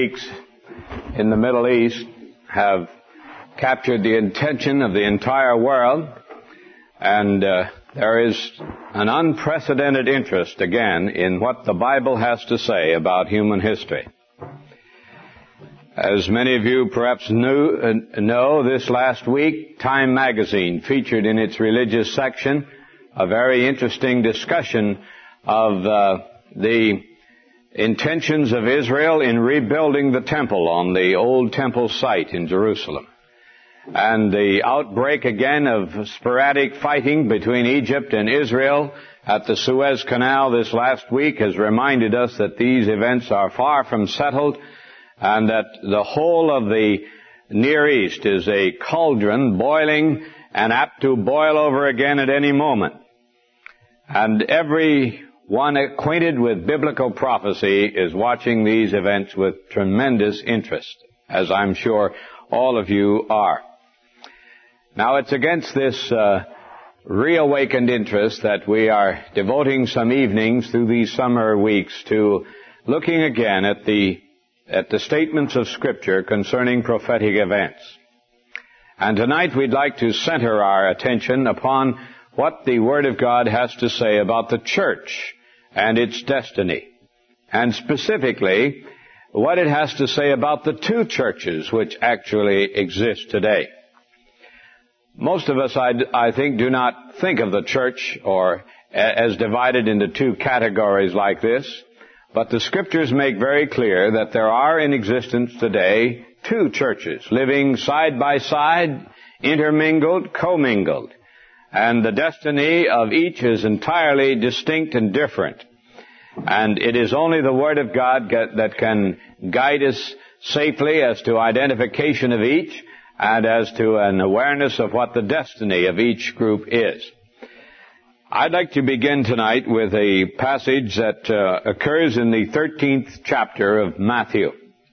weeks in the Middle East have captured the attention of the entire world, and there is an unprecedented interest again in what the Bible has to say about human history. As many of you perhaps know, this last week, Time magazine featured in its religious section a very interesting discussion of the intentions of Israel in rebuilding the temple on the old temple site in Jerusalem. And the outbreak again of sporadic fighting between Egypt and Israel at the Suez Canal this last week has reminded us that these events are far from settled, and that the whole of the Near East is a cauldron boiling and apt to boil over again at any moment. And everyone acquainted with biblical prophecy is watching these events with tremendous interest, as I'm sure all of you are. Now, it's against this reawakened interest that we are devoting some evenings through these summer weeks to looking again at the statements of Scripture concerning prophetic events. And tonight we'd like to center our attention upon what the Word of God has to say about the church and its destiny, and specifically what it has to say about the two churches which actually exist today. Most of us, I think, do not think of the church as divided into two categories like this, but the Scriptures make very clear that there are in existence today two churches living side by side, intermingled, commingled, and the destiny of each is entirely distinct and different. And it is only the Word of God that can guide us safely as to identification of each and as to an awareness of what the destiny of each group is. I'd like to begin tonight with a passage that occurs in the 13th chapter of Matthew.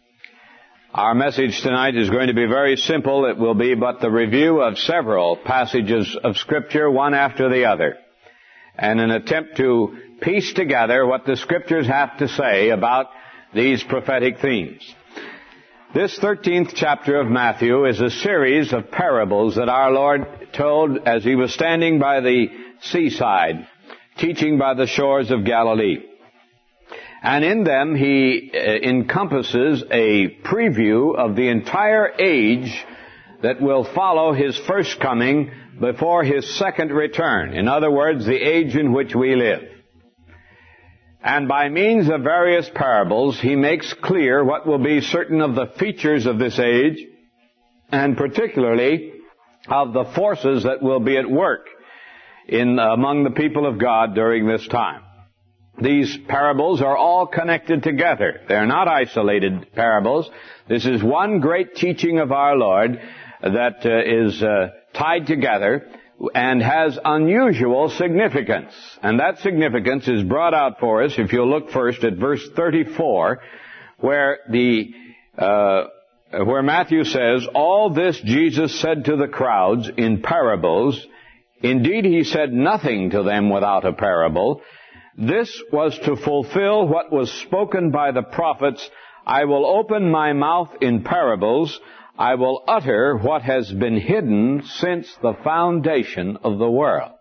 Our message tonight is going to be very simple. It will be but the review of several passages of Scripture, one after the other, and an attempt to piece together what the Scriptures have to say about these prophetic themes. This 13th chapter of Matthew is a series of parables that our Lord told as He was standing by the seaside, teaching by the shores of Galilee. And in them He encompasses a preview of the entire age that will follow His first coming before His second return. In other words, the age in which we live. And by means of various parables, He makes clear what will be certain of the features of this age, and particularly of the forces that will be at work among the people of God during this time. These parables are all connected together. They're not isolated parables. This is one great teaching of our Lord that is tied together and has unusual significance. And that significance is brought out for us if you'll look first at verse 34, where Matthew says, "All this Jesus said to the crowds in parables. Indeed, He said nothing to them without a parable. This was to fulfill what was spoken by the prophets, I will open my mouth in parables. I will utter what has been hidden since the foundation of the world."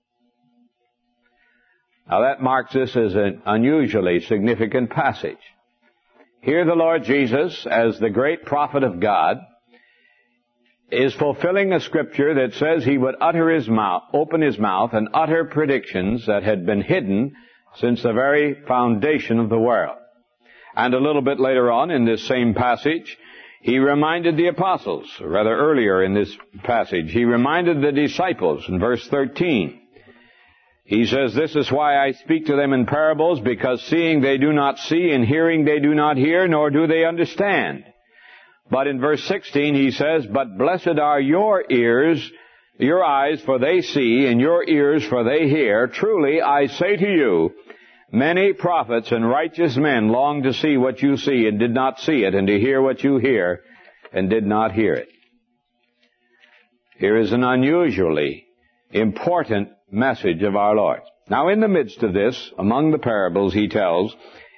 Now that marks this as an unusually significant passage. Here the Lord Jesus, as the great prophet of God, is fulfilling a scripture that says He would open His mouth and utter predictions that had been hidden since the very foundation of the world. And a little bit later on in this same passage, He reminded the apostles, rather earlier in this passage, He reminded the disciples in verse 13. He says, "This is why I speak to them in parables, because seeing they do not see, and hearing they do not hear, nor do they understand." But in verse 16 He says, "But blessed are your eyes, for they see, and your ears, for they hear. Truly, I say to you, many prophets and righteous men longed to see what you see and did not see it, and to hear what you hear and did not hear it." Here is an unusually important message of our Lord. Now, in the midst of this, among the parables He tells,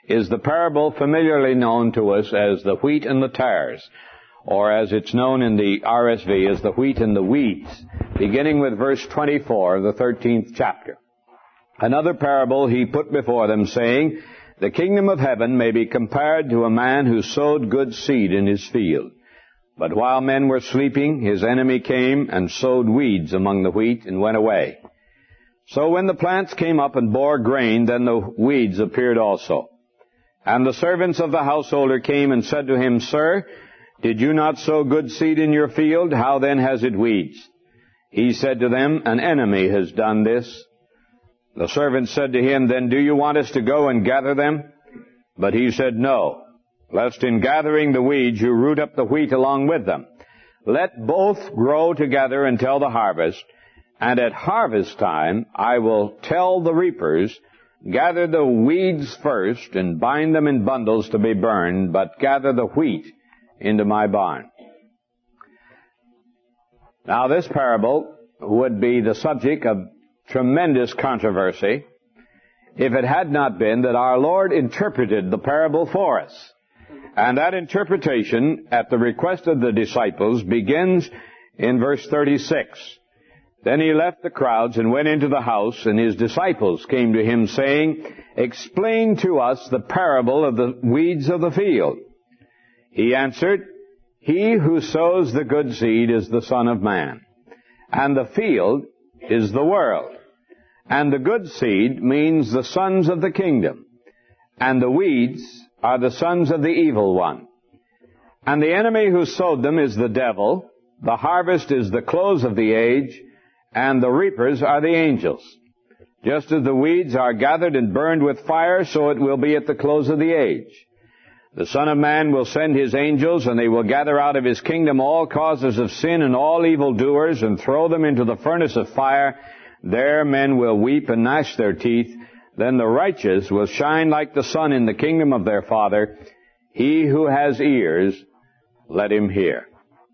is the parable familiarly known to us as the wheat and the tares, or as it's known in the RSV as the wheat and the weeds, beginning with verse 24 of the 13th chapter. Another parable he put before them, saying, "The kingdom of heaven may be compared to a man who sowed good seed in his field. But while men were sleeping, his enemy came and sowed weeds among the wheat and went away. So when the plants came up and bore grain, then the weeds appeared also. And the servants of the householder came and said to him, 'Sir, did you not sow good seed in your field? How then has it weeds?' He said to them, 'An enemy has done this.' The servants said to him, 'Then do you want us to go and gather them?' But he said, 'No, lest in gathering the weeds you root up the wheat along with them. Let both grow together until the harvest, and at harvest time I will tell the reapers, gather the weeds first and bind them in bundles to be burned, but gather the wheat into my barn.'" Now this parable would be the subject of tremendous controversy if it had not been that our Lord interpreted the parable for us. And that interpretation, at the request of the disciples, begins in verse 36. "Then he left the crowds and went into the house, and his disciples came to him, saying, 'Explain to us the parable of the weeds of the field.' He answered, 'He who sows the good seed is the Son of Man, and the field is the world. And the good seed means the sons of the kingdom, and the weeds are the sons of the evil one. And the enemy who sowed them is the devil. The harvest is the close of the age, and the reapers are the angels. Just as the weeds are gathered and burned with fire, so it will be at the close of the age. The Son of Man will send his angels, and they will gather out of his kingdom all causers of sin and all evildoers, and throw them into the furnace of fire. There men will weep and gnash their teeth. Then the righteous will shine like the sun in the kingdom of their Father. He who has ears, let him hear."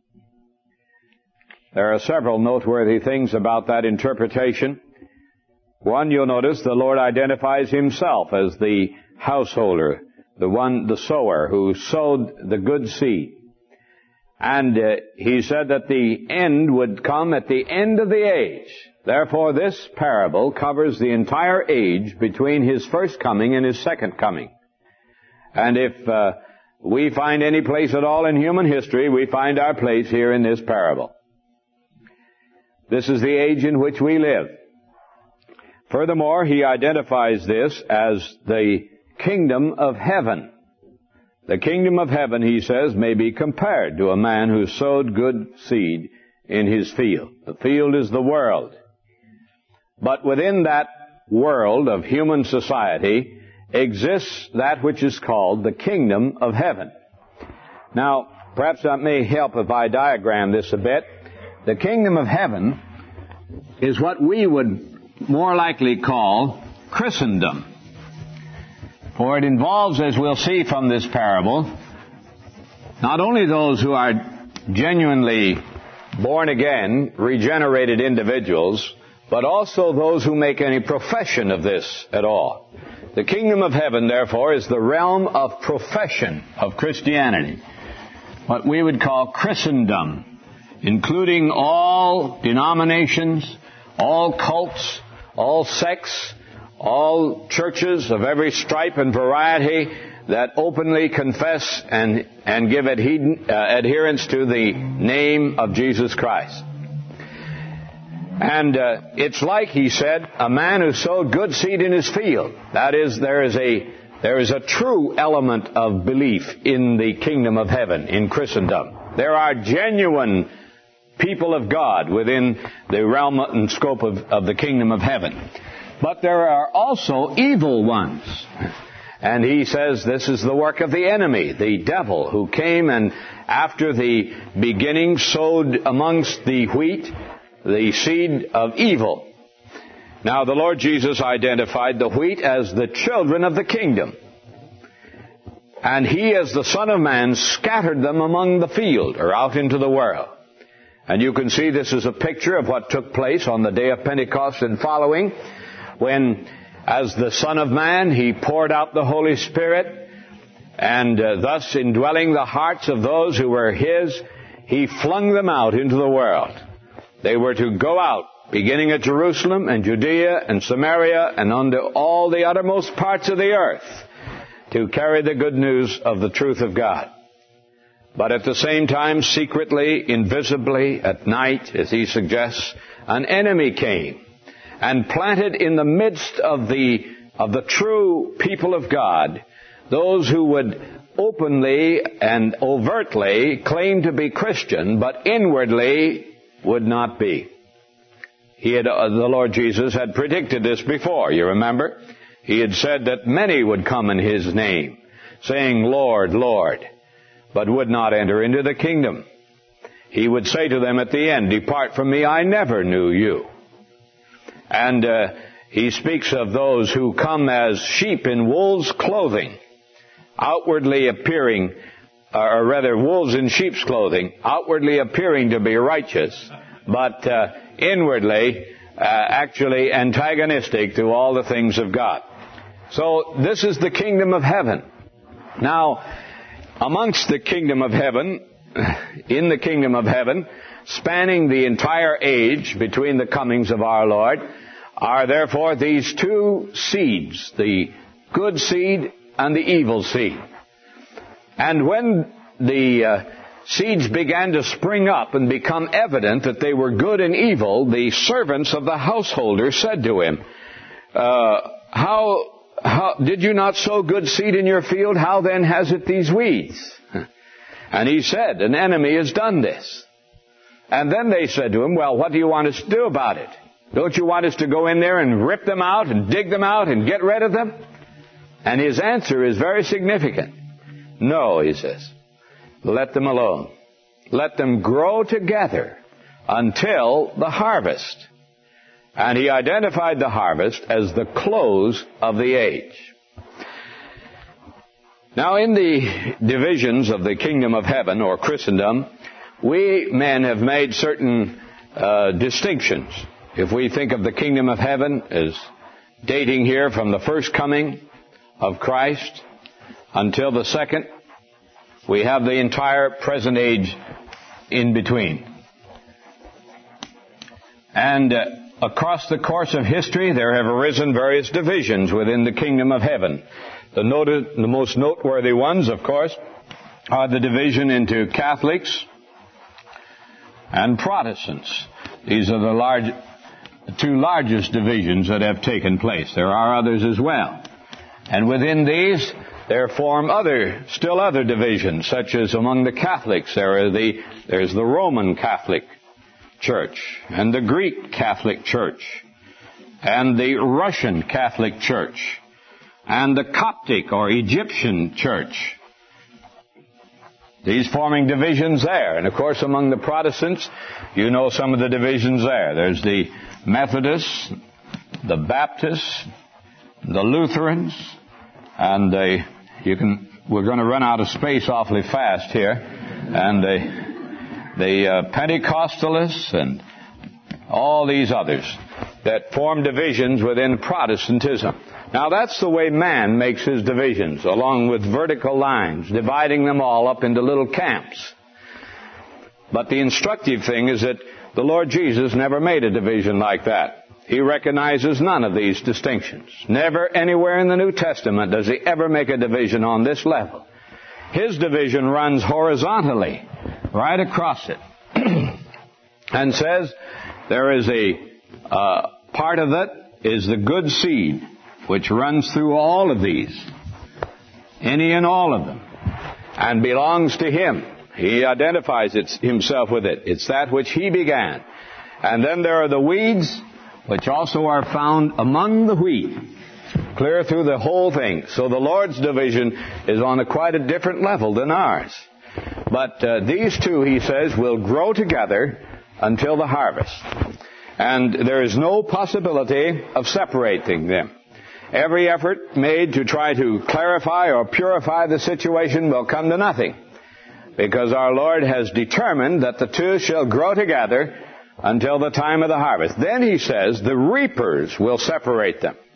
There are several noteworthy things about that interpretation. One, you'll notice the Lord identifies himself as the householder, the sower who sowed the good seed. And he said that the end would come at the end of the age. Therefore, this parable covers the entire age between his first coming and his second coming. And if we find any place at all in human history, we find our place here in this parable. This is the age in which we live. Furthermore, he identifies this as the kingdom of heaven. The kingdom of heaven, he says, may be compared to a man who sowed good seed in his field. The field is the world. But within that world of human society exists that which is called the kingdom of heaven. Now, perhaps that may help if I diagram this a bit. The kingdom of heaven is what we would more likely call Christendom. For it involves, as we'll see from this parable, not only those who are genuinely born again, regenerated individuals, but also those who make any profession of this at all. The kingdom of heaven, therefore, is the realm of profession of Christianity, what we would call Christendom, including all denominations, all cults, all sects, all churches of every stripe and variety that openly confess and give adherence to the name of Jesus Christ. And it's like, he said, a man who sowed good seed in his field. That is, there is a true element of belief in the kingdom of heaven, in Christendom. There are genuine people of God within the realm and scope of the kingdom of heaven. But there are also evil ones. And he says this is the work of the enemy, the devil, who came and after the beginning sowed amongst the wheat the seed of evil. Now, the Lord Jesus identified the wheat as the children of the kingdom. And he, as the Son of Man, scattered them among the field, or out into the world. And you can see this is a picture of what took place on the day of Pentecost and following, when as the Son of Man, He poured out the Holy Spirit, and thus indwelling the hearts of those who were His, He flung them out into the world. They were to go out, beginning at Jerusalem and Judea and Samaria and unto all the uttermost parts of the earth, to carry the good news of the truth of God. But at the same time, secretly, invisibly, at night, as He suggests, an enemy came and planted in the midst of the true people of God those who would openly and overtly claim to be Christian, but inwardly would not be. The Lord Jesus had predicted this before, you remember? He had said that many would come in His name, saying, Lord, Lord, but would not enter into the kingdom. He would say to them at the end, Depart from me, I never knew you. And He speaks of those who come as sheep in wolves' clothing, outwardly appearing, or rather wolves in sheep's clothing, outwardly appearing to be righteous, but inwardly actually antagonistic to all the things of God. So this is the kingdom of heaven. Now, amongst the kingdom of heaven, in the kingdom of heaven, spanning the entire age between the comings of our Lord, are therefore these two seeds, the good seed and the evil seed. And when the seeds began to spring up and become evident that they were good and evil, the servants of the householder said to him, How did you not sow good seed in your field? How then has it these weeds? And he said, An enemy has done this. And then they said to him, Well, what do you want us to do about it? Don't you want us to go in there and rip them out and dig them out and get rid of them? And his answer is very significant. No, he says, let them alone. Let them grow together until the harvest. And he identified the harvest as the close of the age. Now, in the divisions of the kingdom of heaven, or Christendom, we men have made certain distinctions. If we think of the kingdom of heaven as dating here from the first coming of Christ until the second, we have the entire present age in between. And across the course of history, there have arisen various divisions within the kingdom of heaven. The most noteworthy ones, of course, are the division into Catholics and Protestants. These are the two largest divisions that have taken place. There are others as well. And within these, there form still other divisions, such as among the Catholics, there's the Roman Catholic Church, and the Greek Catholic Church, and the Russian Catholic Church, and the Coptic or Egyptian Church. These forming divisions there. And of course, among the Protestants, you know some of the divisions there. There's the Methodists, the Baptists, the Lutherans, and we're going to run out of space awfully fast here, and the Pentecostalists and all these others that form divisions within Protestantism. Now, that's the way man makes his divisions, along with vertical lines, dividing them all up into little camps. But the instructive thing is that the Lord Jesus never made a division like that. He recognizes none of these distinctions. Never anywhere in the New Testament does He ever make a division on this level. His division runs horizontally, right across it, and says there is a part of it is the good seed, which runs through all of these, any and all of them, and belongs to Him. He identifies Himself with it. It's that which He began. And then there are the weeds, which also are found among the wheat, clear through the whole thing. So the Lord's division is on quite a different level than ours. But these two, He says, will grow together until the harvest. And there is no possibility of separating them. Every effort made to try to clarify or purify the situation will come to nothing, because our Lord has determined that the two shall grow together until the time of the harvest. Then He says the reapers will separate them.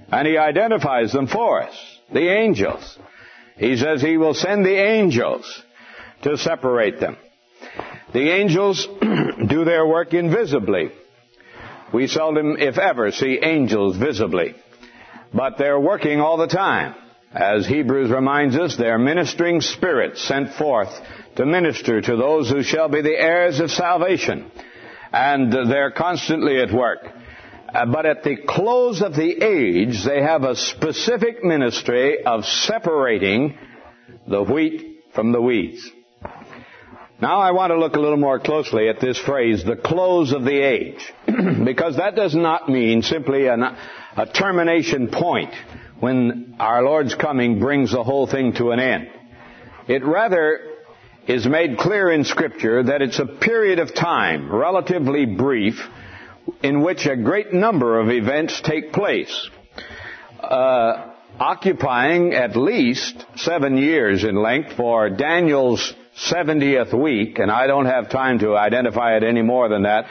And He identifies them for us, the angels. He says He will send the angels to separate them. The angels do their work invisibly. We seldom, if ever, see angels visibly. But they're working all the time. As Hebrews reminds us, they're ministering spirits sent forth to minister to those who shall be the heirs of salvation. And they're constantly at work. But at the close of the age, they have a specific ministry of separating the wheat from the weeds. Now I want to look a little more closely at this phrase, the close of the age, because that does not mean simply a termination point when our Lord's coming brings the whole thing to an end. It rather is made clear in Scripture that it's a period of time, relatively brief, in which a great number of events take place, occupying at least 7 years in length for Daniel's 70th week, and I don't have time to identify it any more than that,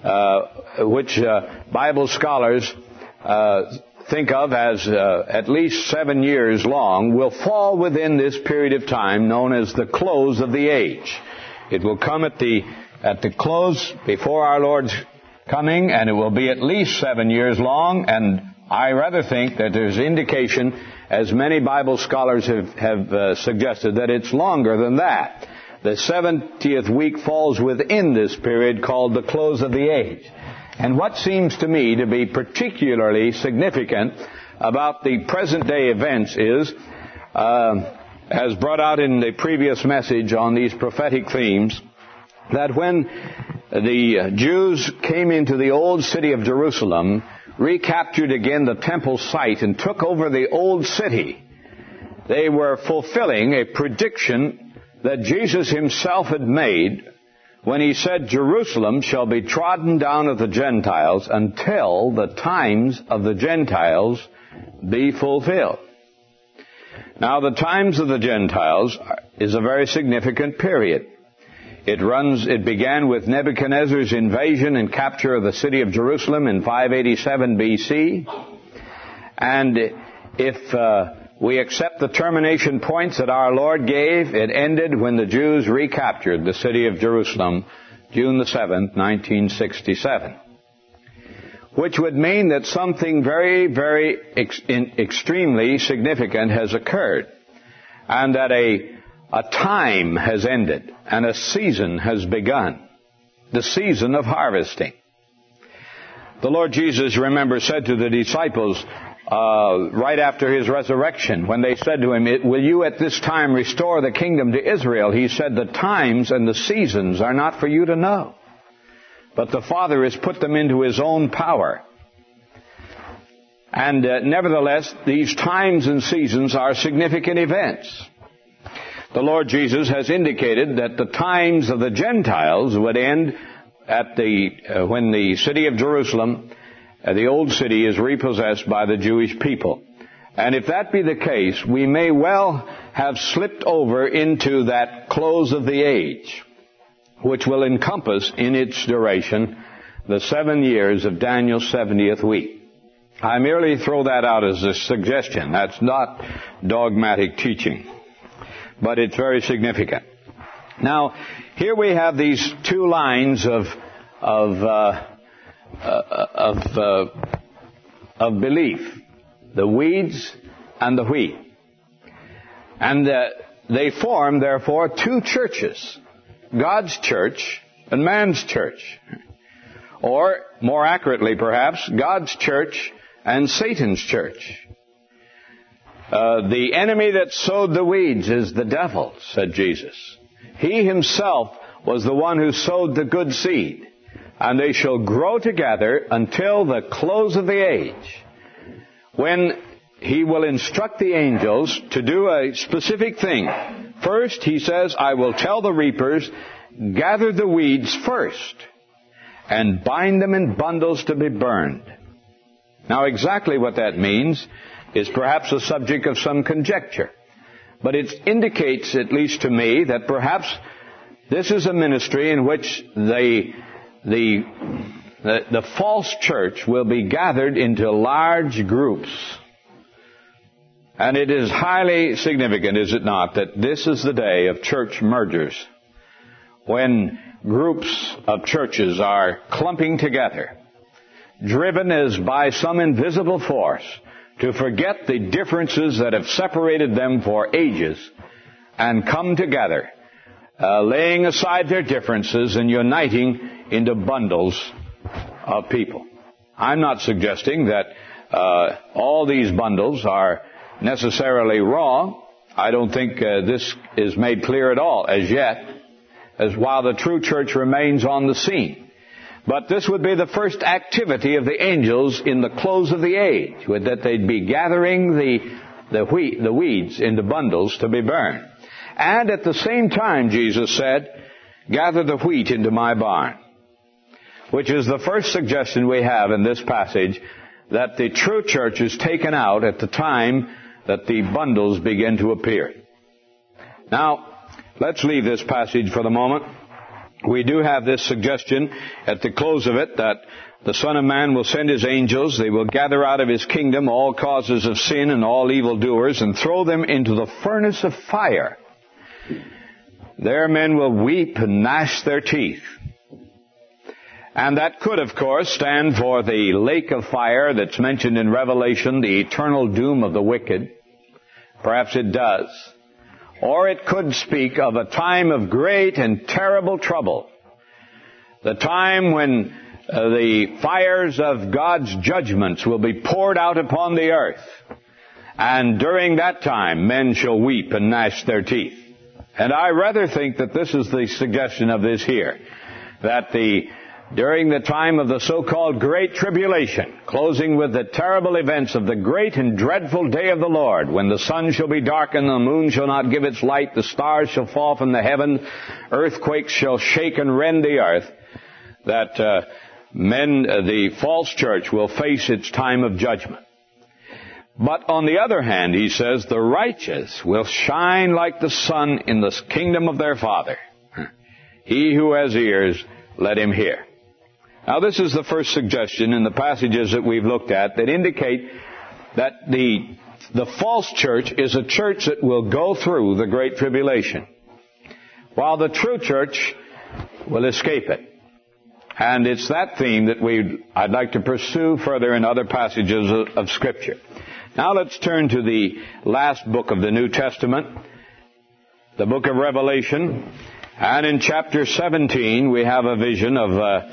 which Bible scholars think of as at least 7 years long, will fall within this period of time known as the close of the age. It will come at the close before our Lord's coming, and it will be at least 7 years long, and I rather think that there's indication, as many Bible scholars have suggested, that it's longer than that. The 70th week falls within this period called the close of the age. And what seems to me to be particularly significant about the present day events is, as brought out in the previous message on these prophetic themes, that when the Jews came into the old city of Jerusalem, recaptured again the temple site, and took over the old city, they were fulfilling a prediction that Jesus Himself had made when He said, Jerusalem shall be trodden down of the Gentiles until the times of the Gentiles be fulfilled. Now, the times of the Gentiles is a very significant period. It began with Nebuchadnezzar's invasion and capture of the city of Jerusalem in 587 BC. And if we accept the termination points that our Lord gave, it ended when the Jews recaptured the city of Jerusalem, June the 7th, 1967. Which would mean that something very, very extremely significant has occurred. And that a time has ended and a season has begun. The season of harvesting. The Lord Jesus, remember, said to the disciples, right after His resurrection, when they said to Him, will you at this time restore the kingdom to Israel? He said, the times and the seasons are not for you to know, but the Father has put them into His own power. And nevertheless, these times and seasons are significant events. The Lord Jesus has indicated that the times of the Gentiles would end at when the city of Jerusalem, the old city, is repossessed by the Jewish people. And if that be the case, we may well have slipped over into that close of the age, which will encompass in its duration the 7 years of Daniel's 70th week. I merely throw that out as a suggestion. That's not dogmatic teaching, but it's very significant. Now, here we have these two lines of belief, the weeds and the wheat. And they form, therefore, two churches, God's church and man's church. Or, more accurately perhaps, God's church and Satan's church. The enemy that sowed the weeds is the devil, said Jesus. He himself was the one who sowed the good seed. And they shall grow together until the close of the age, when He will instruct the angels to do a specific thing. First, He says, I will tell the reapers, gather the weeds first, and bind them in bundles to be burned. Now, exactly what that means is perhaps a subject of some conjecture. But it indicates, at least to me, that perhaps this is a ministry in which the the false church will be gathered into large groups. And it is highly significant, is it not, that this is the day of church mergers, when groups of churches are clumping together, driven as by some invisible force to forget the differences that have separated them for ages and come together, laying aside their differences and uniting into bundles of people. I'm not suggesting that all these bundles are necessarily wrong. I don't think this is made clear at all as yet, as while the true church remains on the scene. But this would be the first activity of the angels in the close of the age, that they'd be gathering the weeds into bundles to be burned. And at the same time, Jesus said, gather the wheat into my barn, which is the first suggestion we have in this passage, that the true church is taken out at the time that the bundles begin to appear. Now, let's leave this passage for the moment. We do have this suggestion at the close of it that the Son of Man will send His angels. They will gather out of His kingdom all causes of sin and all evildoers and throw them into the furnace of fire. There men will weep and gnash their teeth. And that could, of course, stand for the lake of fire that's mentioned in Revelation, the eternal doom of the wicked. Perhaps it does. Or it could speak of a time of great and terrible trouble. The time when the fires of God's judgments will be poured out upon the earth. And during that time, men shall weep and gnash their teeth. And I rather think that this is the suggestion of this here. That during the time of the so-called Great Tribulation, closing with the terrible events of the great and dreadful day of the Lord, when the sun shall be darkened, the moon shall not give its light, the stars shall fall from the heaven, earthquakes shall shake and rend the earth, that the false church will face its time of judgment. But on the other hand, he says, the righteous will shine like the sun in the kingdom of their Father. He who has ears, let him hear. Now, this is the first suggestion in the passages that we've looked at that indicate that the false church is a church that will go through the Great Tribulation, while the true church will escape it. And it's that theme that I'd like to pursue further in other passages of Scripture. Now let's turn to the last book of the New Testament, the book of Revelation. And in chapter 17, we have a vision of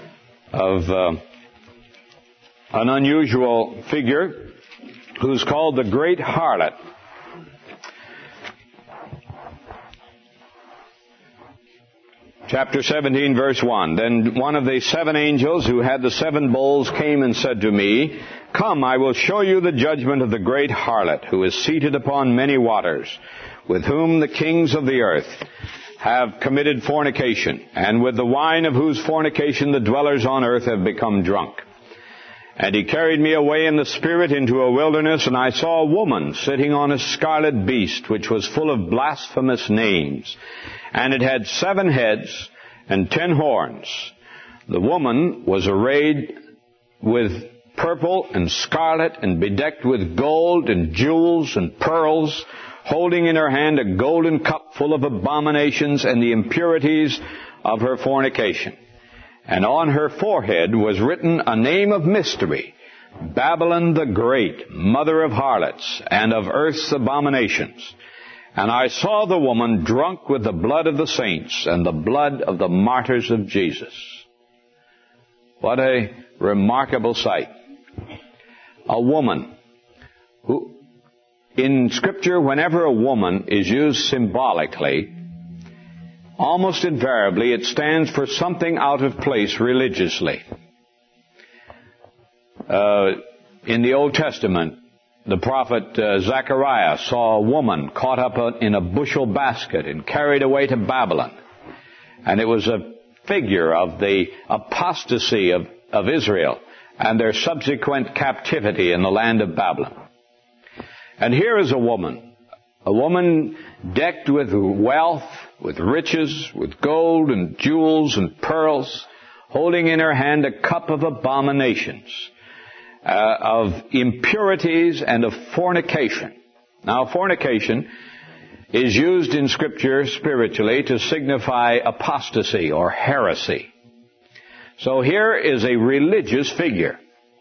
an unusual figure who's called the Great Harlot. Chapter 17, verse 1. Then one of the seven angels who had the seven bowls came and said to me, Come, I will show you the judgment of the great harlot, who is seated upon many waters, with whom the kings of the earth have committed fornication, and with the wine of whose fornication the dwellers on earth have become drunk. And he carried me away in the Spirit into a wilderness, and I saw a woman sitting on a scarlet beast, which was full of blasphemous names. And it had 7 heads and 10 horns. The woman was arrayed with purple and scarlet and bedecked with gold and jewels and pearls, holding in her hand a golden cup full of abominations and the impurities of her fornication. And on her forehead was written a name of mystery, Babylon the Great, mother of harlots and of earth's abominations. And I saw the woman drunk with the blood of the saints and the blood of the martyrs of Jesus. What a remarkable sight. A woman who, in Scripture, whenever a woman is used symbolically, almost invariably it stands for something out of place religiously. In the Old Testament, the prophet Zechariah saw a woman caught up in a bushel basket and carried away to Babylon. And it was a figure of the apostasy of Israel and their subsequent captivity in the land of Babylon. And here is a woman decked with wealth, with riches, with gold and jewels and pearls, holding in her hand a cup of abominations, of impurities and of fornication. Now, fornication is used in Scripture spiritually to signify apostasy or heresy. So here is a religious figure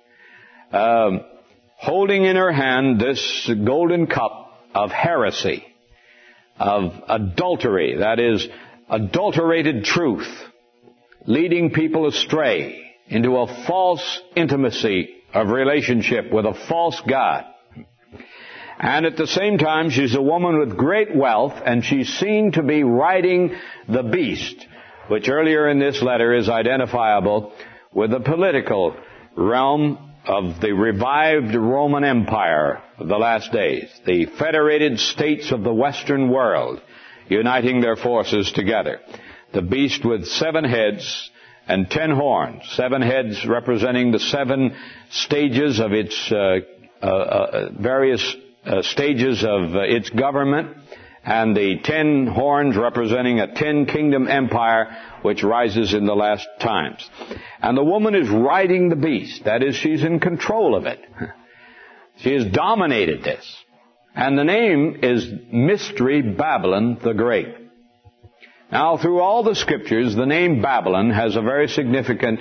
holding in her hand this golden cup of heresy, of adultery, that is, adulterated truth, leading people astray into a false intimacy of relationship with a false God. And at the same time, she's a woman with great wealth, and she's seen to be riding the beast, which earlier in this letter is identifiable with the political realm of the revived Roman Empire of the last days, the federated states of the Western world, uniting their forces together. The beast with 7 heads and 10 horns, 7 heads representing the 7 stages of its various stages of its government, and the 10 horns representing a 10-kingdom empire which rises in the last times. And the woman is riding the beast. That is, she's in control of it. She has dominated this. And the name is Mystery Babylon the Great. Now, through all the Scriptures, the name Babylon has a very significant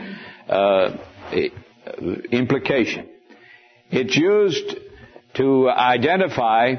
implication. It's used to identify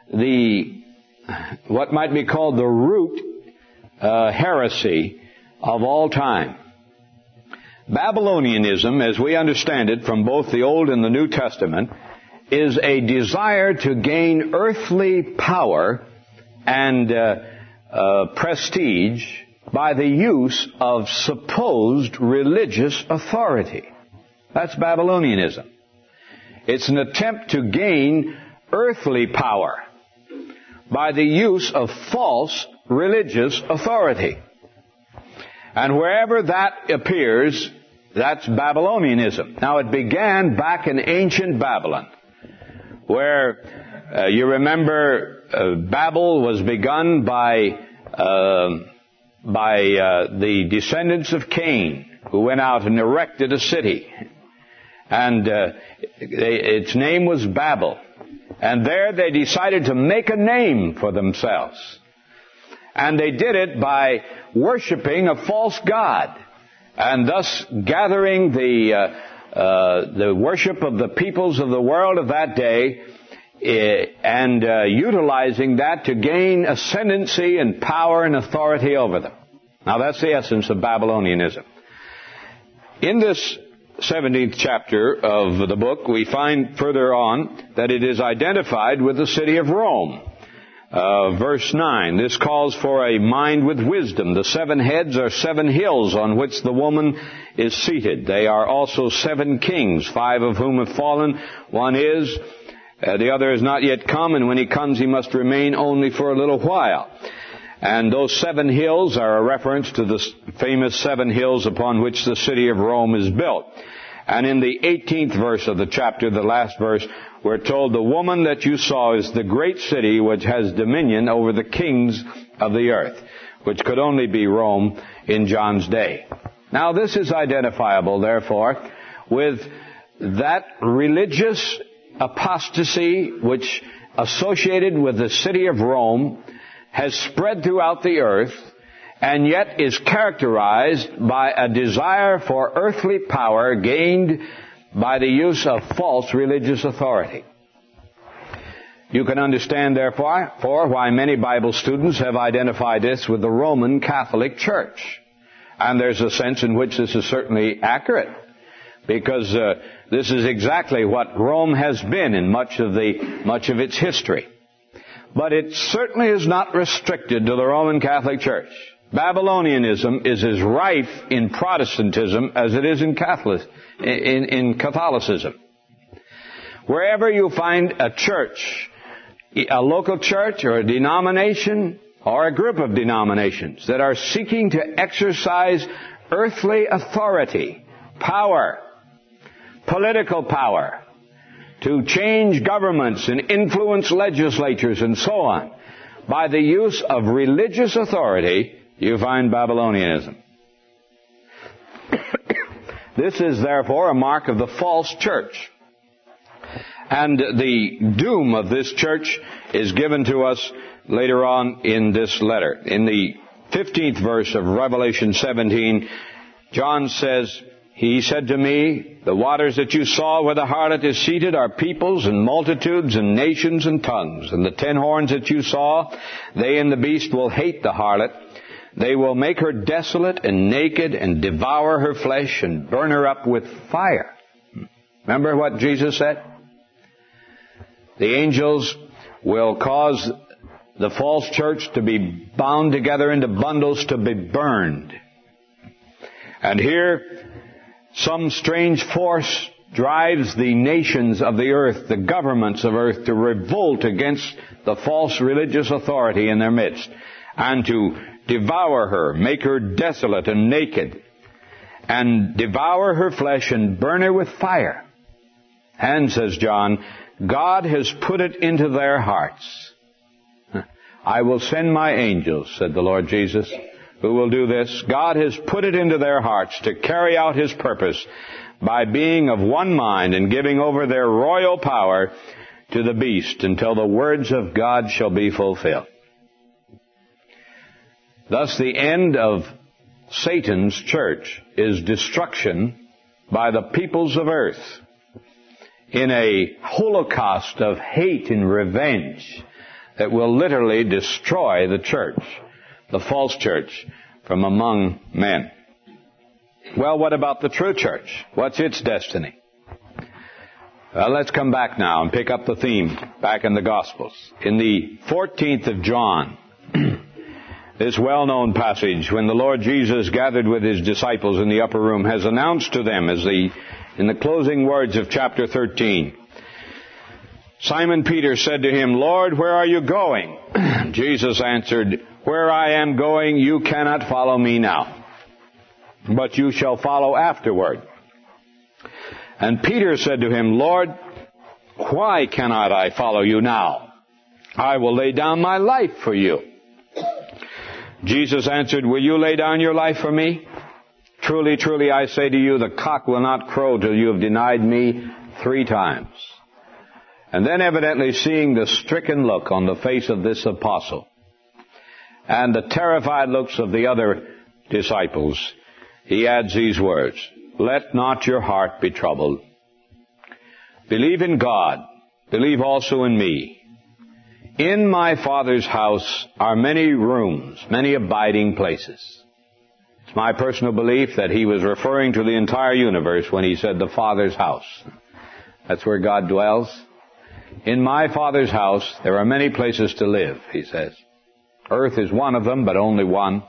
what might be called the root heresy of all time. Babylonianism, as we understand it from both the Old and the New Testament, is a desire to gain earthly power and prestige by the use of supposed religious authority. That's Babylonianism. It's an attempt to gain earthly power by the use of false religious authority. And wherever that appears, that's Babylonianism. Now, it began back in ancient Babylon, where you remember Babel was begun by the descendants of Cain, who went out and erected a city. And its name was Babel. And there they decided to make a name for themselves. And they did it by worshiping a false god, and thus gathering the worship of the peoples of the world of that day, and utilizing that to gain ascendancy and power and authority over them. Now, that's the essence of Babylonianism. In this 17th chapter of the book, we find further on that it is identified with the city of Rome. Verse 9, this calls for a mind with wisdom. The 7 heads are 7 hills on which the woman is seated. They are also 7 kings, 5 of whom have fallen. One is, the other is not yet come, and when he comes he must remain only for a little while. And those 7 hills are a reference to the famous 7 hills upon which the city of Rome is built. And in the 18th verse of the chapter, the last verse, we're told, the woman that you saw is the great city which has dominion over the kings of the earth, which could only be Rome in John's day. Now, this is identifiable, therefore, with that religious apostasy which, associated with the city of Rome, has spread throughout the earth, and yet is characterized by a desire for earthly power gained by the use of false religious authority. You can understand, therefore, why many Bible students have identified this with the Roman Catholic Church. And there's a sense in which this is certainly accurate, because this is exactly what Rome has been in much of its history. But it certainly is not restricted to the Roman Catholic Church. Babylonianism is as rife in Protestantism as it is in Catholicism. Wherever you find a church, a local church or a denomination or a group of denominations that are seeking to exercise earthly authority, power, political power, to change governments and influence legislatures and so on, by the use of religious authority, you find Babylonianism. This is therefore a mark of the false church. And the doom of this church is given to us later on in this letter. In the 15th verse of Revelation 17, John says, he said to me, the waters that you saw where the harlot is seated are peoples and multitudes and nations and tongues. And the 10 horns that you saw, they and the beast will hate the harlot. They will make her desolate and naked and devour her flesh and burn her up with fire. Remember what Jesus said? The angels will cause the false church to be bound together into bundles to be burned. And here, some strange force drives the nations of the earth, the governments of earth, to revolt against the false religious authority in their midst, and to devour her, make her desolate and naked, and devour her flesh and burn her with fire. And, says John, God has put it into their hearts. I will send my angels, said the Lord Jesus, who will do this. God has put it into their hearts to carry out His purpose by being of one mind and giving over their royal power to the beast until the words of God shall be fulfilled. Thus the end of Satan's church is destruction by the peoples of earth in a holocaust of hate and revenge that will literally destroy the church, the false church, from among men. Well, what about the true church? What's its destiny? Well, let's come back now and pick up the theme back in the Gospels. In the 14th of John, this well-known passage, when the Lord Jesus gathered with His disciples in the upper room, has announced to them, in the closing words of chapter 13, Simon Peter said to Him, Lord, where are you going? Jesus answered, where I am going, you cannot follow me now, but you shall follow afterward. And Peter said to Him, Lord, why cannot I follow you now? I will lay down my life for you. Jesus answered, will you lay down your life for me? Truly, truly, I say to you, the cock will not crow till you have denied me 3 times. And then evidently seeing the stricken look on the face of this apostle and the terrified looks of the other disciples, He adds these words, let not your heart be troubled. Believe in God. Believe also in me. In my Father's house are many rooms, many abiding places. It's my personal belief that He was referring to the entire universe when He said the Father's house. That's where God dwells. In my Father's house there are many places to live, He says. Earth is one of them, but only one.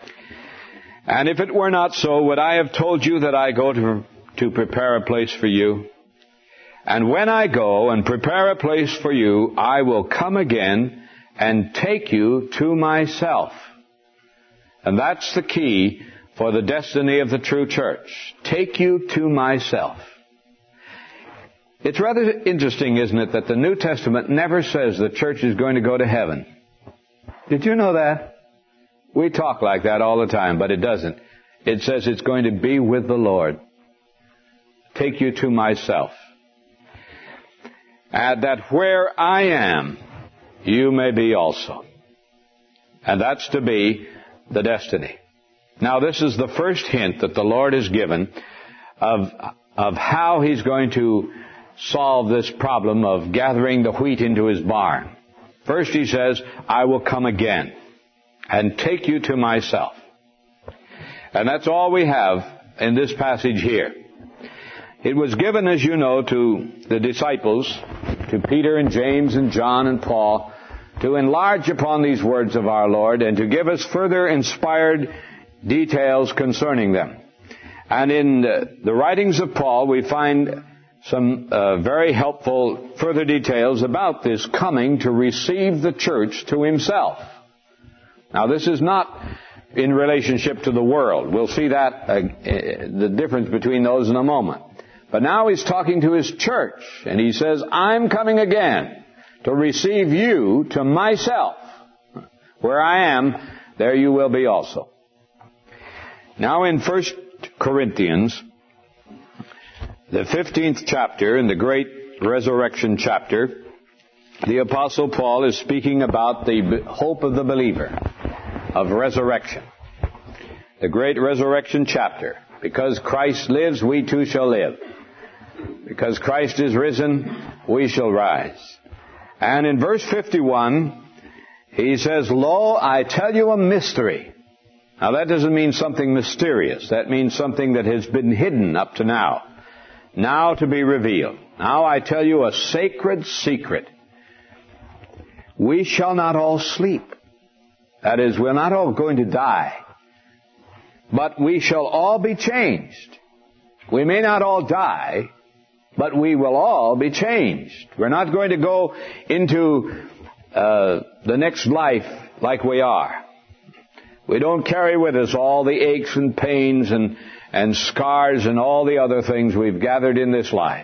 And if it were not so, would I have told you that I go to prepare a place for you? And when I go and prepare a place for you, I will come again and take you to myself. And that's the key for the destiny of the true church. Take you to myself. It's rather interesting, isn't it, that the New Testament never says the church is going to go to heaven. Did you know that? We talk like that all the time, but it doesn't. It says it's going to be with the Lord. Take you to myself. And that where I am, you may be also. And that's to be the destiny. Now, this is the first hint that the Lord has given of how He's going to solve this problem of gathering the wheat into His barn. First He says, I will come again and take you to myself. And that's all we have in this passage here. It was given, as you know, to the disciples, to Peter and James and John and Paul, to enlarge upon these words of our Lord and to give us further inspired details concerning them. And in the writings of Paul, we find some very helpful further details about this coming to receive the church to Himself. Now, this is not in relationship to the world. We'll see that, the difference between those in a moment. But now He's talking to His church, and He says, I'm coming again to receive you to myself. Where I am, there you will be also. Now in 1 Corinthians, The 15th chapter in the great resurrection chapter, the Apostle Paul is speaking about the hope of the believer, of resurrection. The great resurrection chapter. Because Christ lives, we too shall live. Because Christ is risen, we shall rise. And in verse 51, he says, Lo, I tell you a mystery. Now that doesn't mean something mysterious. That means something that has been hidden up to now. Now to be revealed. Now I tell you a sacred secret. We shall not all sleep. That is, we're not all going to die. But we shall all be changed. We may not all die, but we will all be changed. We're not going to go into the next life like we are. We don't carry with us all the aches and pains and scars and all the other things we've gathered in this life.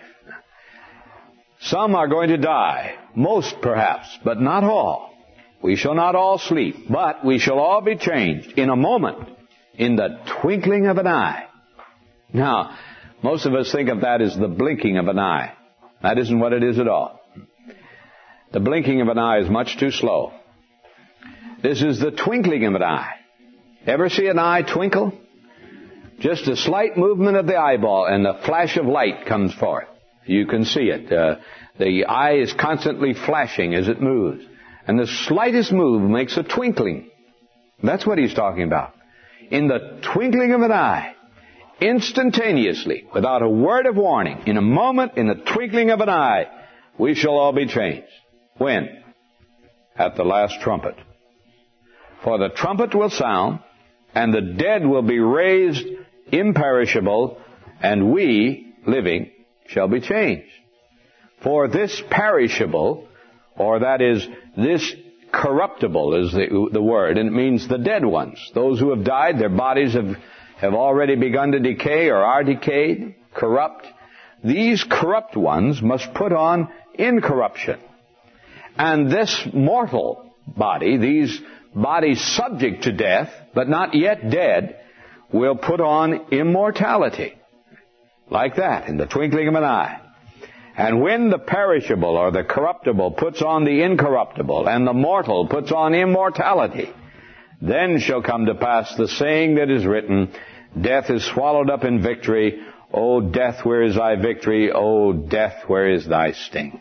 Some are going to die, most perhaps, but not all. We shall not all sleep, but we shall all be changed in a moment, in the twinkling of an eye. Now, most of us think of that as the blinking of an eye. That isn't what it is at all. The blinking of an eye is much too slow. This is the twinkling of an eye. Ever see an eye twinkle? Just a slight movement of the eyeball and a flash of light comes forth. You can see it. The eye is constantly flashing as it moves. And the slightest move makes a twinkling. That's what he's talking about. In the twinkling of an eye, instantaneously, without a word of warning, in a moment, in the twinkling of an eye, we shall all be changed. When? At the last trumpet. For the trumpet will sound, and the dead will be raised imperishable, and we, living, shall be changed. For this perishable, or that is, this corruptible is the word, and it means the dead ones. Those who have died, their bodies have already begun to decay or are decayed, corrupt. These corrupt ones must put on incorruption. And this mortal body, these bodies subject to death, but not yet dead, will put on immortality. Like that, in the twinkling of an eye. And when the perishable or the corruptible puts on the incorruptible, and the mortal puts on immortality, then shall come to pass the saying that is written, Death is swallowed up in victory. O death, where is thy victory? O death, where is thy sting?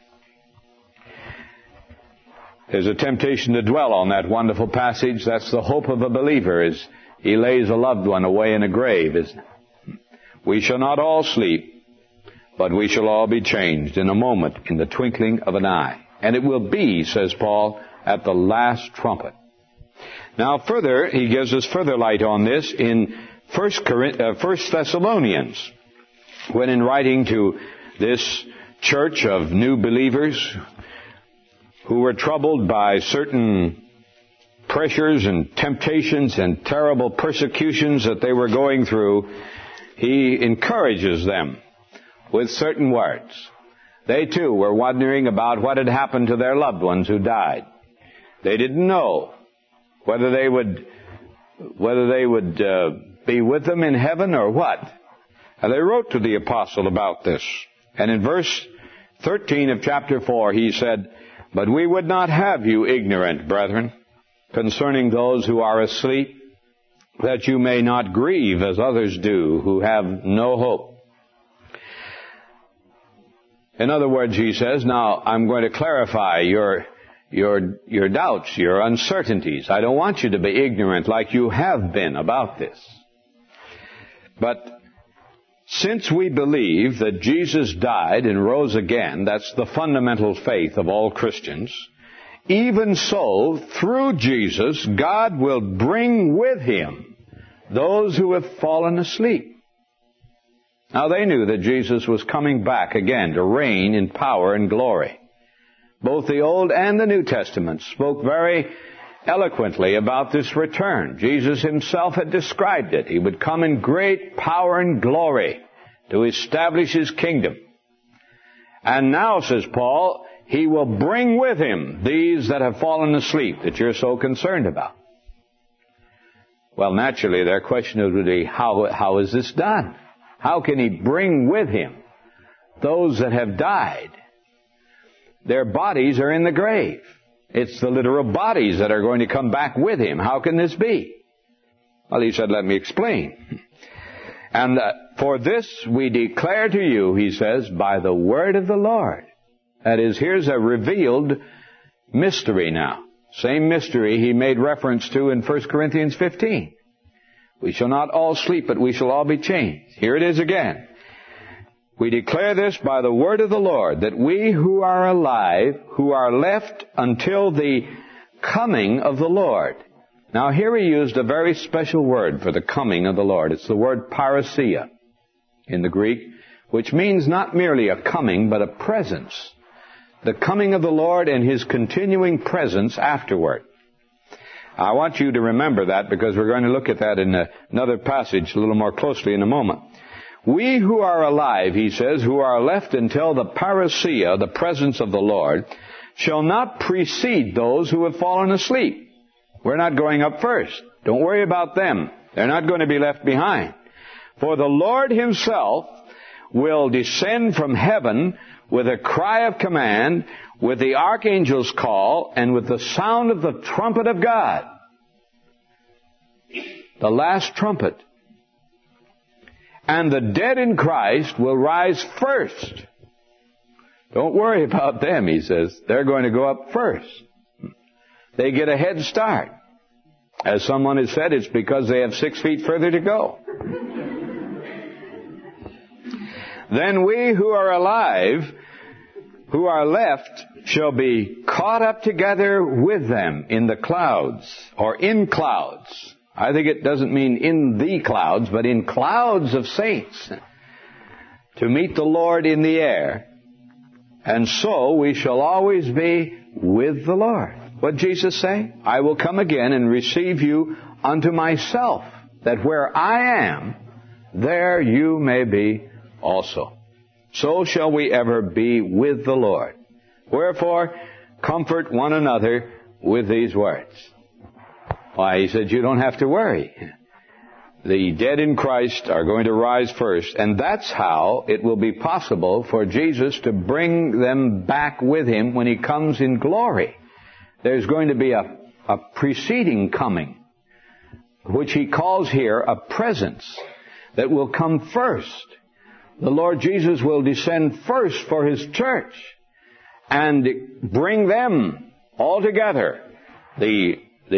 There's a temptation to dwell on that wonderful passage. That's the hope of a believer, as he lays a loved one away in a grave, isn't it? We shall not all sleep, but we shall all be changed in a moment, in the twinkling of an eye. And it will be, says Paul, at the last trumpet. Now further, he gives us further light on this in 1 Thessalonians, when in writing to this church of new believers who were troubled by certain pressures and temptations and terrible persecutions that they were going through, he encourages them with certain words. They too were wondering about what had happened to their loved ones who died. They didn't know whether they would be with them in heaven or what. And they wrote to the apostle about this. And in verse 13 of chapter 4, he said, But we would not have you ignorant, brethren, concerning those who are asleep, that you may not grieve as others do, who have no hope. In other words, he says, now I'm going to clarify your doubts, your uncertainties. I don't want you to be ignorant like you have been about this. But since we believe that Jesus died and rose again, that's the fundamental faith of all Christians, even so, through Jesus, God will bring with him those who have fallen asleep. Now they knew that Jesus was coming back again to reign in power and glory. Both the Old and the New Testament spoke very eloquently about this return. Jesus himself had described it. He would come in great power and glory to establish his kingdom. And now, says Paul, he will bring with him these that have fallen asleep that you're so concerned about. Well, naturally, their question would be, how is this done? How can he bring with him those that have died. Their bodies are in the grave. It's the literal bodies that are going to come back with him. How can this be? Well, he said, let me explain. And for this we declare to you, he says, by the word of the Lord. That is, here's a revealed mystery now. Same mystery he made reference to in 1 Corinthians 15. We shall not all sleep, but we shall all be changed. Here it is again. We declare this by the word of the Lord, that we who are alive, who are left until the coming of the Lord. Now here he used a very special word for the coming of the Lord. It's the word parousia in the Greek, which means not merely a coming, but a presence. The coming of the Lord and his continuing presence afterward. I want you to remember that because we're going to look at that in another passage a little more closely in a moment. We who are alive, he says, who are left until the parousia, the presence of the Lord, shall not precede those who have fallen asleep. We're not going up first. Don't worry about them. They're not going to be left behind. For the Lord himself will descend from heaven with a cry of command, with the archangel's call, and with the sound of the trumpet of God. The last trumpet. And the dead in Christ will rise first. Don't worry about them, he says. They're going to go up first. They get a head start. As someone has said, it's because they have 6 feet further to go. Then we who are alive, who are left, shall be caught up together with them in the clouds, or in clouds. I think it doesn't mean in the clouds, but in clouds of saints, to meet the Lord in the air. And so we shall always be with the Lord. What did Jesus say? I will come again and receive you unto myself, that where I am, there you may be also. So shall we ever be with the Lord. Wherefore, comfort one another with these words. Why, he said, you don't have to worry. The dead in Christ are going to rise first, and that's how it will be possible for Jesus to bring them back with him when he comes in glory. There's going to be a preceding coming, which he calls here a presence that will come first. The Lord Jesus will descend first for his church and bring them all together, the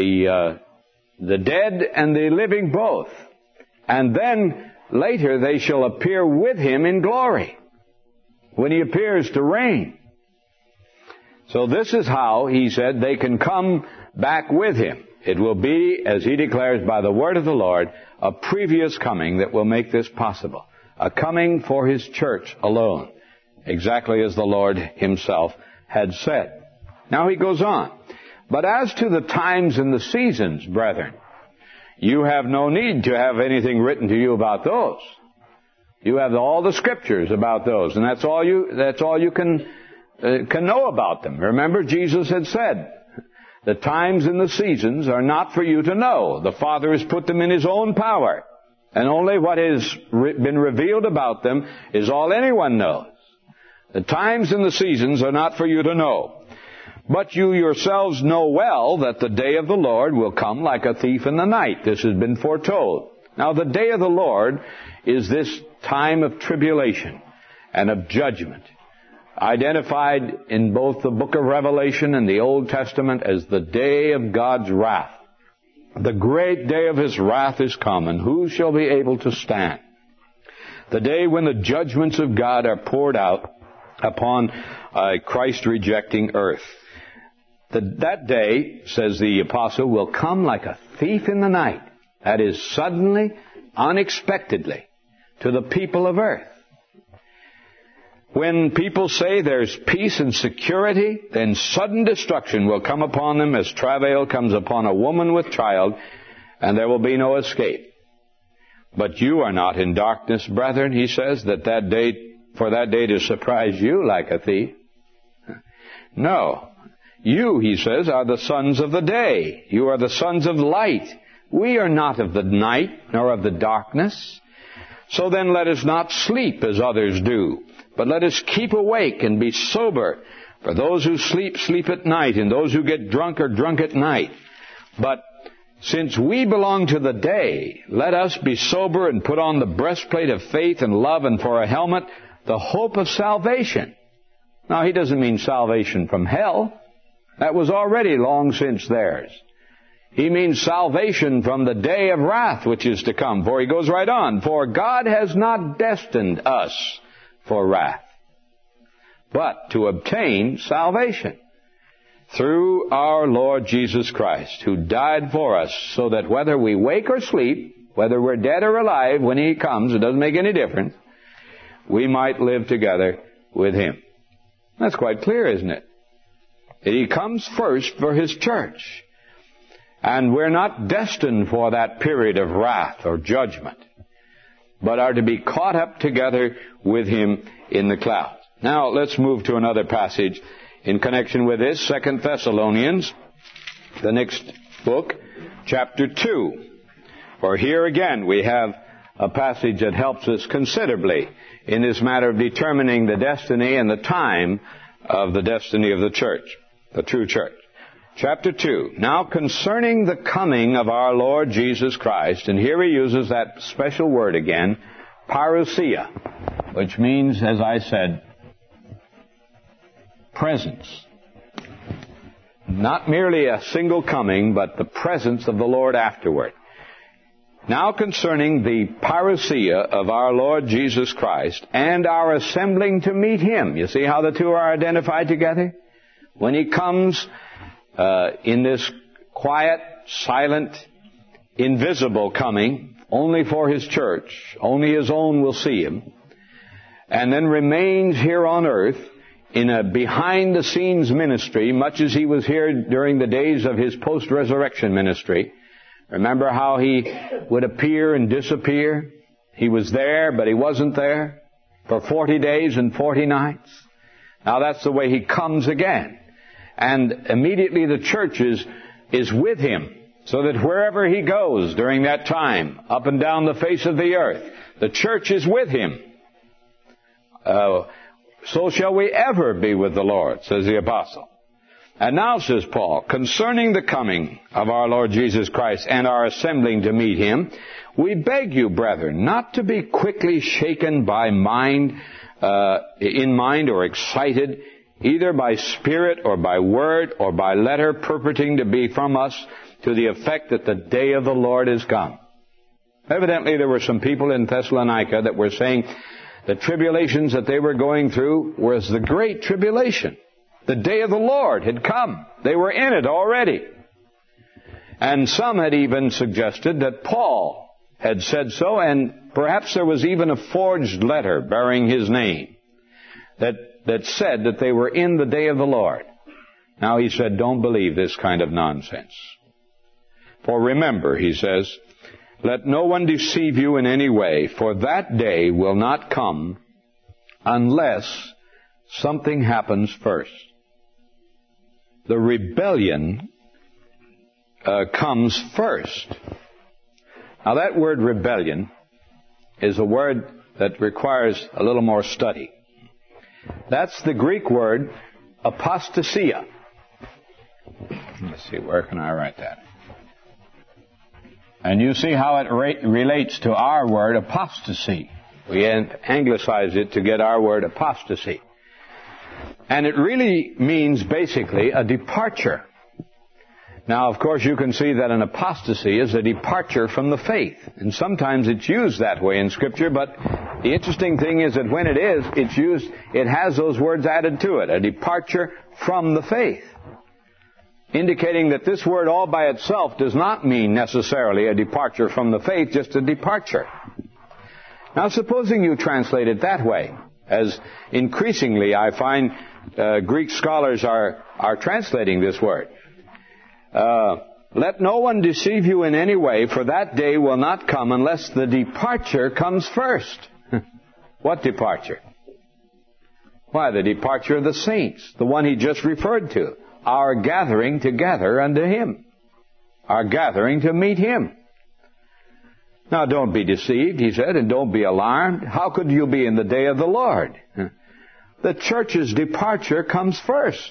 dead and the living both. And then later they shall appear with him in glory when he appears to reign. So this is how, he said, they can come back with him. It will be, as he declares by the word of the Lord, a previous coming that will make this possible. A coming for his church alone, exactly as the Lord himself had said. Now he goes on. But as to the times and the seasons, brethren, you have no need to have anything written to you about those. You have all the scriptures about those, and that's all you can know about them. Remember, Jesus had said, the times and the seasons are not for you to know. The Father has put them in his own power, and only what has been revealed about them is all anyone knows. The times and the seasons are not for you to know. But you yourselves know well that the day of the Lord will come like a thief in the night. This has been foretold. Now the day of the Lord is this time of tribulation and of judgment, identified in both the book of Revelation and the Old Testament as the day of God's wrath. The great day of his wrath is come, and who shall be able to stand? The day when the judgments of God are poured out upon a Christ-rejecting earth. That day, says the apostle, will come like a thief in the night. That is, suddenly, unexpectedly, to the people of earth. When people say there's peace and security, then sudden destruction will come upon them as travail comes upon a woman with child, and there will be no escape. But you are not in darkness, brethren, he says, for that day to surprise you like a thief. No. You, he says, are the sons of the day. You are the sons of light. We are not of the night, nor of the darkness. So then let us not sleep as others do, But let us keep awake and be sober. For those who sleep, sleep at night, and those who get drunk are drunk at night. But since we belong to the day, let us be sober and put on the breastplate of faith and love, and for a helmet, the hope of salvation. Now, he doesn't mean salvation from hell. That was already long since theirs. He means salvation from the day of wrath which is to come. For he goes right on, for God has not destined us for wrath, but to obtain salvation through our Lord Jesus Christ, who died for us, so that whether we wake or sleep, whether we're dead or alive, when he comes, it doesn't make any difference, we might live together with him. That's quite clear, isn't it? He comes first for his church. And we're not destined for that period of wrath or judgment, but are to be caught up together with him in the clouds. Now, let's move to another passage in connection with this, 2 Thessalonians, the next book, chapter 2. For here again we have a passage that helps us considerably in this matter of determining the destiny and the time of the destiny of the church, the true church. Chapter 2. Now concerning the coming of our Lord Jesus Christ, and here he uses that special word again, parousia, which means, as I said, presence. Not merely a single coming, but the presence of the Lord afterward. Now concerning the parousia of our Lord Jesus Christ and our assembling to meet him. You see how the two are identified together? When he comes in this quiet, silent, invisible coming, only for his church, only his own will see him, and then remains here on earth in a behind-the-scenes ministry, much as he was here during the days of his post-resurrection ministry. Remember how he would appear and disappear? He was there, but he wasn't there for 40 days and 40 nights. Now that's the way he comes again. And immediately the church is with him, so that wherever he goes during that time, up and down the face of the earth, the church is with him. So shall we ever be with the Lord, says the apostle. And now, says Paul, concerning the coming of our Lord Jesus Christ and our assembling to meet him, we beg you, brethren, not to be quickly shaken by mind or excited, either by spirit or by word or by letter purporting to be from us, to the effect that the day of the Lord is come. Evidently, there were some people in Thessalonica that were saying the tribulations that they were going through was the great tribulation. The day of the Lord had come. They were in it already. And some had even suggested that Paul had said so, and perhaps there was even a forged letter bearing his name that said that they were in the day of the Lord. Now he said, don't believe this kind of nonsense. For remember, he says, let no one deceive you in any way, for that day will not come unless something happens first. The rebellion comes first. Now that word rebellion is a word that requires a little more study. That's the Greek word apostasia. Let's see, where can I write that? And you see how it relates to our word apostasy. We anglicized it to get our word apostasy. And it really means basically a departure. Now, of course, you can see that an apostasy is a departure from the faith. And sometimes it's used that way in Scripture, but the interesting thing is that when it's used, it has those words added to it, a departure from the faith. Indicating that this word all by itself does not mean necessarily a departure from the faith, just a departure. Now, supposing you translate it that way, as increasingly I find Greek scholars are translating this word. Let no one deceive you in any way, for that day will not come unless the departure comes first. What departure? Why, the departure of the saints, the one he just referred to. Our gathering together unto him. Our gathering to meet him. Now don't be deceived, he said, and don't be alarmed. How could you be in the day of the Lord? the church's departure comes first.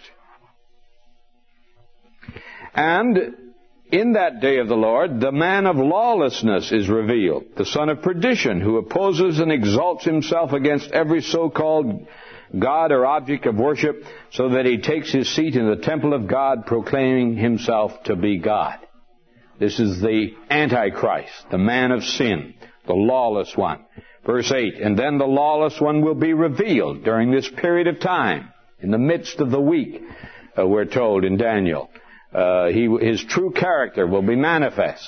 And in that day of the Lord, the man of lawlessness is revealed, the son of perdition, who opposes and exalts himself against every so-called God or object of worship, so that he takes his seat in the temple of God, proclaiming himself to be God. This is the Antichrist, the man of sin, the lawless one. Verse 8, and then the lawless one will be revealed during this period of time, in the midst of the week, we're told in Daniel. His true character will be manifest.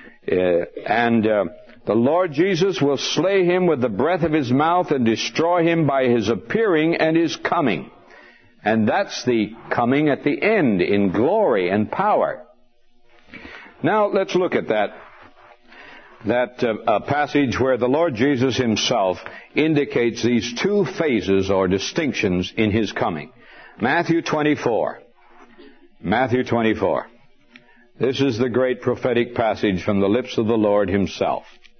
The Lord Jesus will slay him with the breath of his mouth and destroy him by his appearing and his coming. And that's the coming at the end in glory and power. Now let's look at that passage where the Lord Jesus himself indicates these two phases or distinctions in his coming. Matthew 24. Matthew 24. This is the great prophetic passage from the lips of the Lord himself.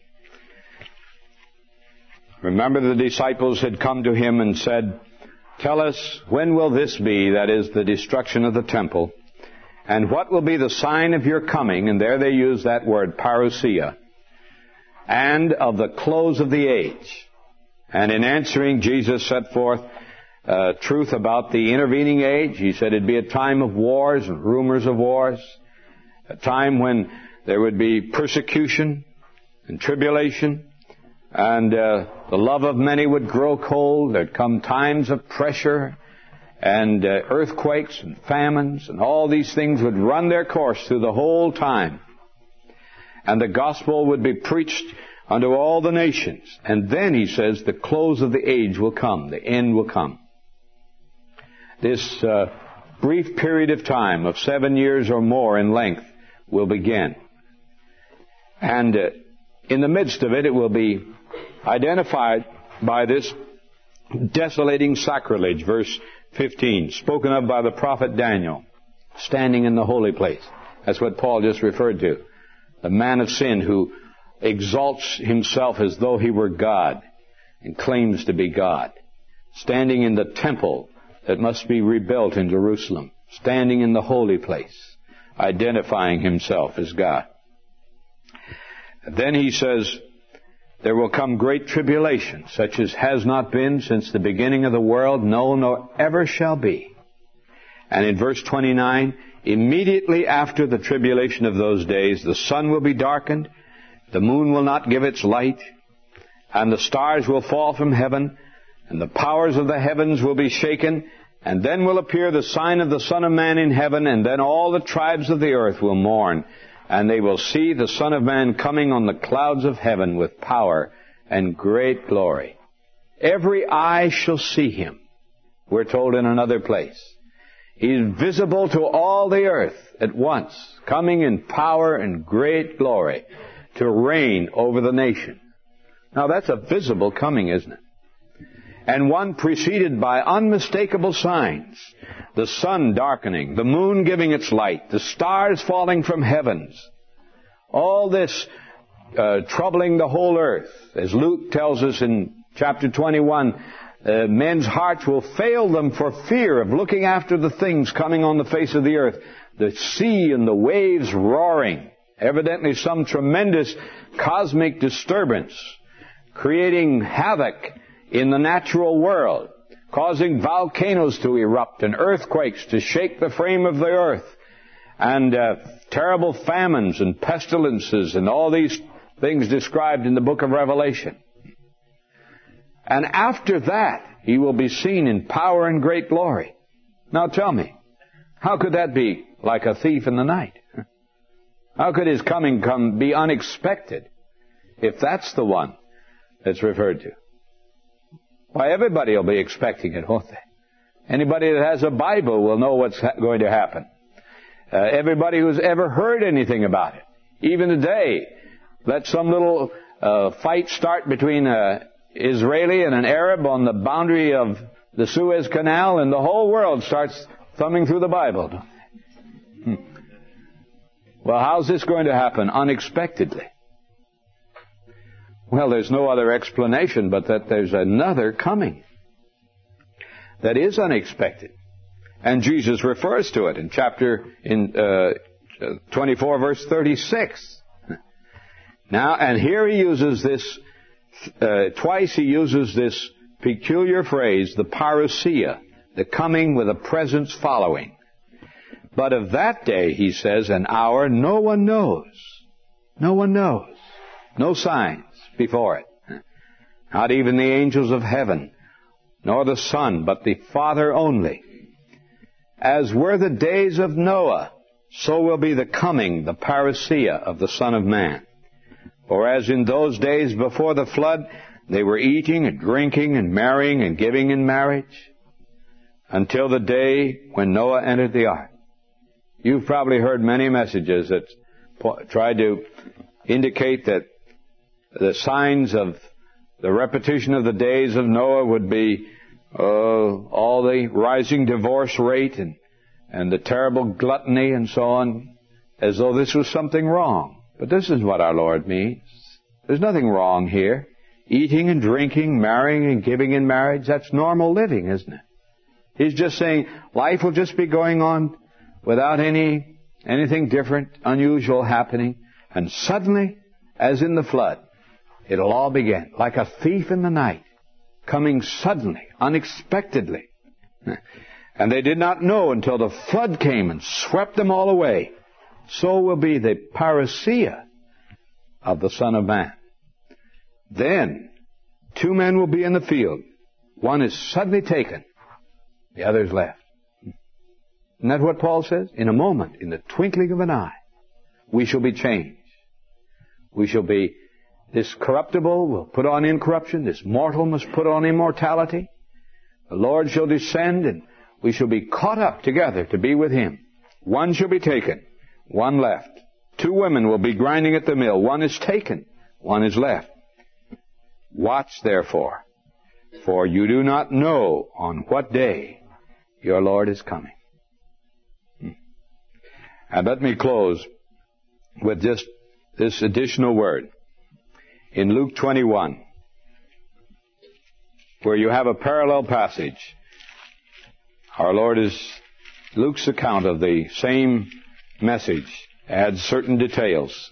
Remember, the disciples had come to him and said, tell us, when will this be, that is, the destruction of the temple, and what will be the sign of your coming? And there they use that word, parousia, and of the close of the age. And in answering, Jesus set forth truth about the intervening age. He said it'd be a time of wars and rumors of wars, a time when there would be persecution and tribulation, and the love of many would grow cold. There'd come times of pressure and earthquakes and famines, and all these things would run their course through the whole time. And the gospel would be preached unto all the nations. And then, he says, the close of the age will come. The end will come. This brief period of time of 7 years or more in length will begin. And in the midst of it, it will be identified by this desolating sacrilege, verse 15, spoken of by the prophet Daniel, standing in the holy place. That's what Paul just referred to. The man of sin who exalts himself as though he were God and claims to be God, standing in the temple that must be rebuilt in Jerusalem, standing in the holy place, identifying himself as God. Then he says, there will come great tribulation, such as has not been since the beginning of the world, no, nor ever shall be. And in verse 29, immediately after the tribulation of those days, the sun will be darkened, the moon will not give its light, and the stars will fall from heaven, and the powers of the heavens will be shaken, and then will appear the sign of the Son of Man in heaven, and then all the tribes of the earth will mourn, and they will see the Son of Man coming on the clouds of heaven with power and great glory. Every eye shall see him, we're told in another place. He's visible to all the earth at once, coming in power and great glory to reign over the nation. Now that's a visible coming, isn't it? And one preceded by unmistakable signs. The sun darkening, the moon giving its light, the stars falling from heavens. All this troubling the whole earth. As Luke tells us in chapter 21, men's hearts will fail them for fear of looking after the things coming on the face of the earth. The sea and the waves roaring. Evidently some tremendous cosmic disturbance, creating havoc in the natural world, causing volcanoes to erupt and earthquakes to shake the frame of the earth, and terrible famines and pestilences and all these things described in the book of Revelation. And after that, he will be seen in power and great glory. Now tell me, how could that be like a thief in the night? How could his coming be unexpected if that's the one that's referred to? Why, everybody will be expecting it, won't they? Anybody that has a Bible will know what's going to happen. Everybody who's ever heard anything about it. Even today, let some little fight start between an Israeli and an Arab on the boundary of the Suez Canal, and the whole world starts thumbing through the Bible. Well, how's this going to happen unexpectedly? Well, there's no other explanation but that there's another coming. that is unexpected. And Jesus refers to it in 24 verse 36. Now, and here he uses this, twice he uses this peculiar phrase, the parousia, the coming with a presence following. But of that day, he says, an hour, no one knows. No one knows. No signs before it. Not even the angels of heaven, nor the Son, but the Father only. As were the days of Noah, so will be the coming, the parousia of the Son of Man. For as in those days before the flood, they were eating and drinking and marrying and giving in marriage, until the day when Noah entered the ark. You've probably heard many messages that try to indicate that the signs of the repetition of the days of Noah would be all the rising divorce rate and the terrible gluttony and so on, as though this was something wrong. But this is what our Lord means. There's nothing wrong here. Eating and drinking, marrying and giving in marriage, that's normal living, isn't it? He's just saying life will just be going on without anything different, unusual happening. And suddenly, as in the flood, it'll all begin like a thief in the night, coming suddenly, unexpectedly. And they did not know until the flood came and swept them all away. So will be the parousia of the Son of Man. Then, two men will be in the field. One is suddenly taken, the other is left. Isn't that what Paul says? In a moment, in the twinkling of an eye, we shall be changed. We shall be, this corruptible will put on incorruption, this mortal must put on immortality. The Lord shall descend, and we shall be caught up together to be with Him. One shall be taken, one left. Two women will be grinding at the mill. One is taken, one is left. Watch therefore, for you do not know on what day your Lord is coming. And let me close with just this additional word. In Luke 21, where you have a parallel passage, our Lord Luke's account of the same message adds certain details.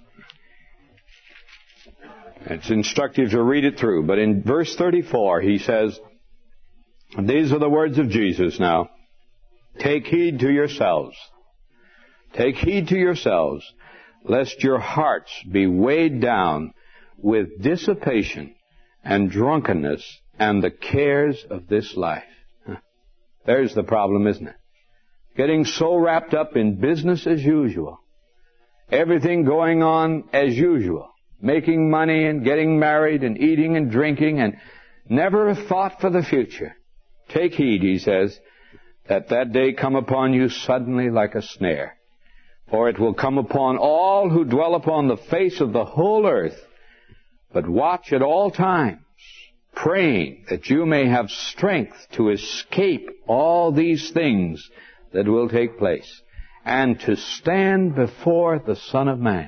It's instructive to read it through. But in verse 34, he says, and these are the words of Jesus now, take heed to yourselves. Take heed to yourselves, lest your hearts be weighed down with dissipation and drunkenness and the cares of this life. There's the problem, isn't it? Getting so wrapped up in business as usual. Everything going on as usual. Making money and getting married and eating and drinking and never a thought for the future. Take heed, he says, that day come upon you suddenly like a snare. For it will come upon all who dwell upon the face of the whole earth. But watch at all times, praying that you may have strength to escape all these things that will take place, and to stand before the Son of Man.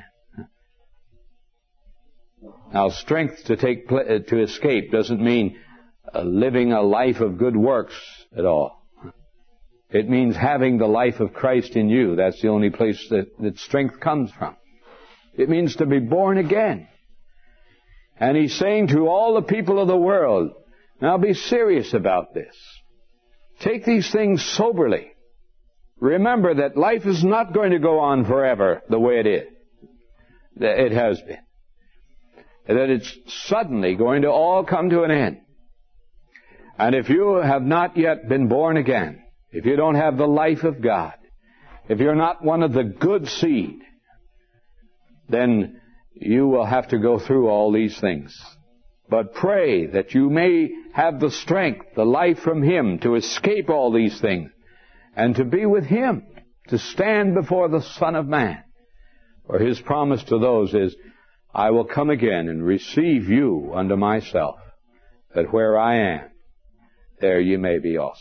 Now, strength to escape doesn't mean living a life of good works at all. It means having the life of Christ in you. That's the only place that strength comes from. It means to be born again. And he's saying to all the people of the world, now be serious about this. Take these things soberly. Remember that life is not going to go on forever the way it is. It has been. That it's suddenly going to all come to an end. And if you have not yet been born again, if you don't have the life of God, if you're not one of the good seed, then you will have to go through all these things. But pray that you may have the strength, the life from Him to escape all these things and to be with Him, to stand before the Son of Man. For His promise to those is, I will come again and receive you unto myself, that where I am, there you may be also.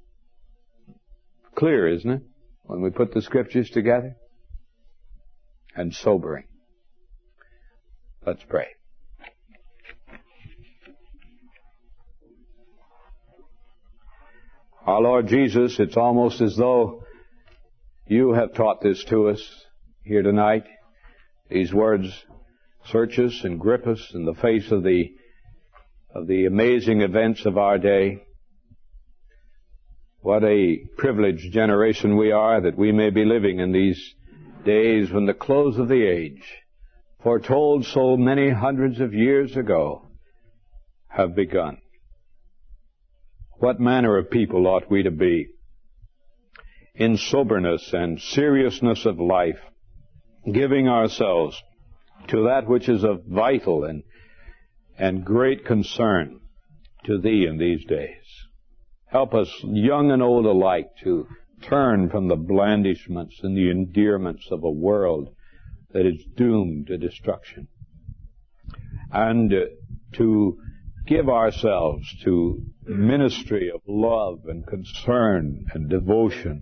Clear, isn't it, when we put the Scriptures together? And sobering. Let's pray. Our Lord Jesus, it's almost as though you have taught this to us here tonight. These words search us and grip us in the face of the amazing events of our day. What a privileged generation we are that we may be living in these days when the close of the age, foretold so many hundreds of years ago, have begun. What manner of people ought we to be? In soberness and seriousness of life, giving ourselves to that which is of vital and great concern to Thee in these days. Help us, young and old alike, to turn from the blandishments and the endearments of a world that is doomed to destruction, and to give ourselves to ministry of love and concern and devotion